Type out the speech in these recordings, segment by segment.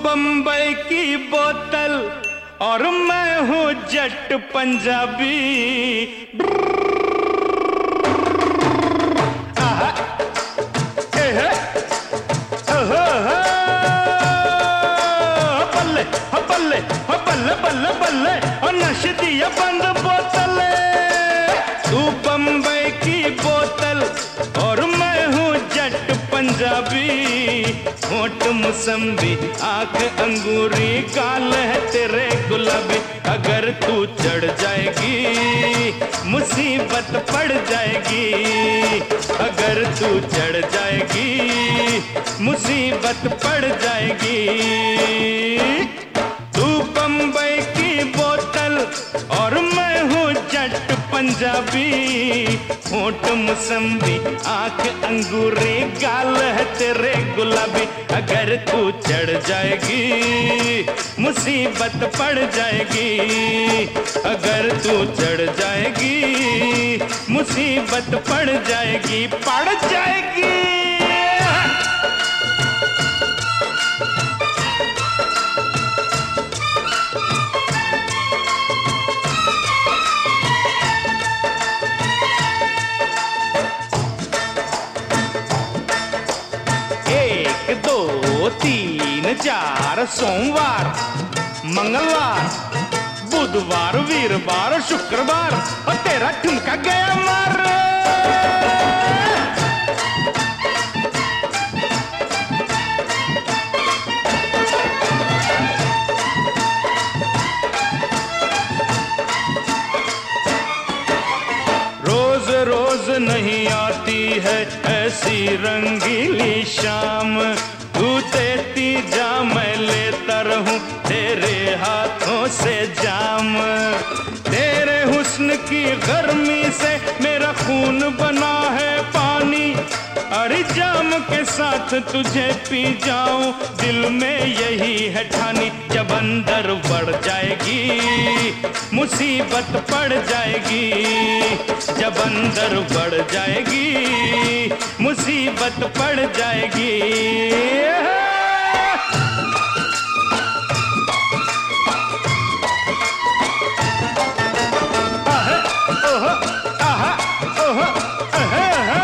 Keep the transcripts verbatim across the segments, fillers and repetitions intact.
बम्बई की बोतल और मैं हूँ जट पंजाबी। आहा, एहे, ओहो, बल्ले बल्ले बल्ले बल्ले बल्ले और नश दिया बंद बोतल। तू बम्बई की बोतल और मैं हूँ जट पंजाबी। होठ मुसम्बी, आंख अंगूरी, गाल है तेरे गुलाबी। अगर तू चढ़ जाएगी मुसीबत पड़ जाएगी। अगर तू चढ़ जाएगी मुसीबत पड़ जाएगी। तू बम्बई की बोतल और मैं हूँ जट पंजाबी। होठ मुसम्बी, आंख अंगूरी, गाल है तेरे गुलाबी। अगर तू चढ़ जाएगी मुसीबत पड़ जाएगी। अगर तू चढ़ जाएगी मुसीबत पड़ जाएगी, पड़ जाएगी। तीन चार सोमवार, मंगलवार, बुधवार, वीरवार, शुक्रवार और तेरा ठुमका गया मार। रोज रोज नहीं आती है ऐसी रंगीली शाम। तू देती जा मैं लेता रहूं तेरे हाथों से जाम। तेरे हुस्न की गर्मी से मेरा खून बना है पानी। अरे जाम के साथ तुझे पी जाऊं दिल में यही है ठानी। जब अंदर बढ़ जाएगी मुसीबत पड़ जाएगी। जब अंदर बढ़ जाएगी मुसीबत पड़ जाएगी। आहा, ओहो, आहा, ओहो, आहा, आहा।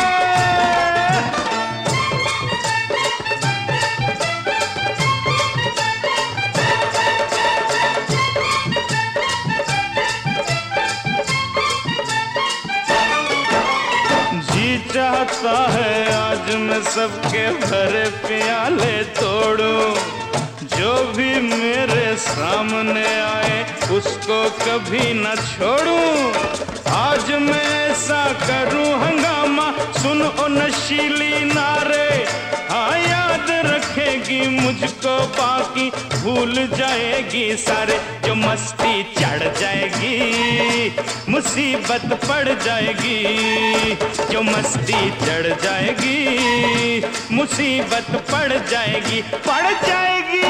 चाहता है आज मैं सबके भरे प्याले तोड़ूं। जो भी मेरे सामने आए उसको कभी न छोड़ूं। आज मैं ऐसा करूं हंगामा सुन ओ नशीली नारे। हाँ याद रखेगी मुझको बाकी भूल जाएगी सारे। जो मस्ती चढ़ जाएगी मुसीबत पड़ जाएगी। जो मस्ती चढ़ जाएगी मुसीबत पड़ जाएगी, पड़ जाएगी।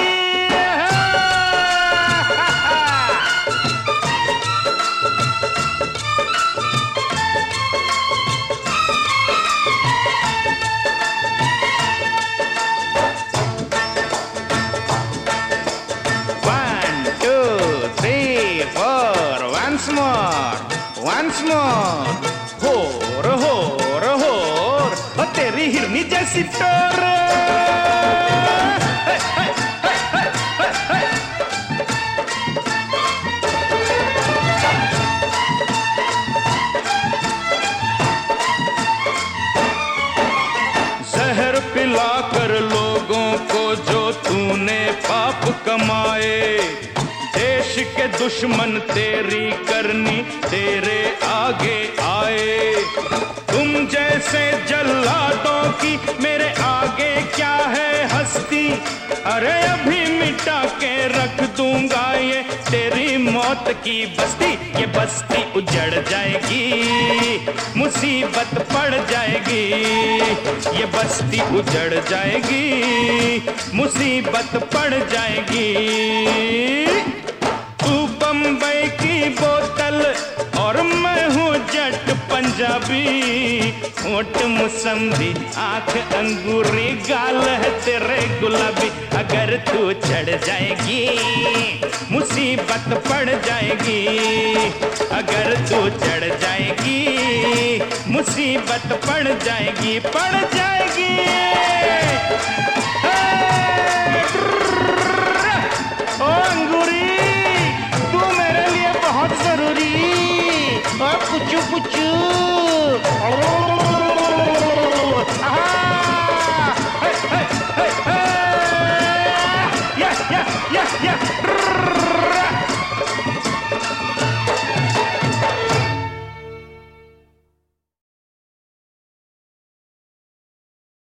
Once more, once more, होर होर होर और तेरी हिरनी जैसी टोर। जहर पिलाकर लोगों को जो तूने पाप कमाए। देश के दुश्मन तेरी करनी तेरे आगे आए। तुम जैसे जल्लादों की मेरे आगे क्या है हस्ती। अरे अभी मिटा के रख दूंगा ये तेरी मौत की बस्ती। ये बस्ती उजड़ जाएगी मुसीबत पड़ जाएगी। ये बस्ती उजड़ जाएगी मुसीबत पड़ जाएगी। तू बम्बई की बोतल और मैं हूँ जट पंजाबी। होठ मुसम्बी, आंख अंगूरी, गाल है तेरे गुलाबी। अगर तू चढ़ जाएगी मुसीबत पड़ जाएगी। अगर तू चढ़ जाएगी मुसीबत पड़ जाएगी, पड़ जाएगी। ओ अंगूरी, तू मेरे लिए बहुत जरूरी। ओ पुचू पुचू।